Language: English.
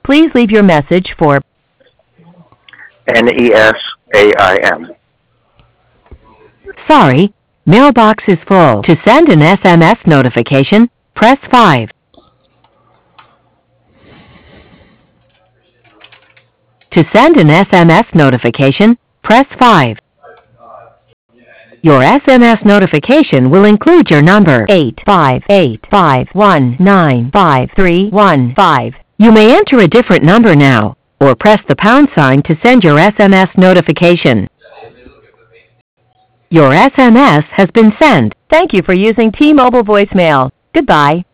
Please leave your message for NESAIM. Sorry, mailbox is full. To send an SMS notification, press 5. To send an SMS notification, press 5. Your SMS notification will include your number 85851953115. You may enter a different number now, or press the pound sign to send your SMS notification. Your SMS has been sent. Thank you for using T-Mobile voicemail. Goodbye.